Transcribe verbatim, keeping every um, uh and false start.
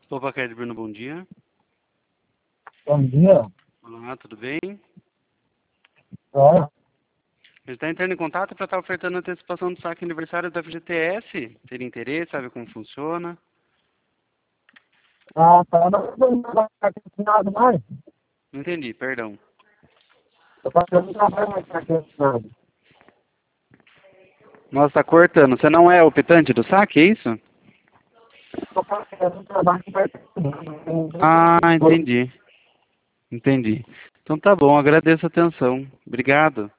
Opa, Cred Bruno, bom dia. Bom dia. Olá, tudo bem? É, Ele está entrando em contato para estar ofertando a antecipação do saque aniversário da F G T S. Teria interesse, sabe como funciona? ah, tá. Não não vai ficar assinado mais. Não entendi, perdão. Eu faço não vai mais ficar assinado. Nossa, tá cortando. Você não é o optante do saque, é isso? Eu faço um trabalho que vai ter assinado. Ah, entendi. Entendi. Então tá bom, agradeço a atenção. Obrigado.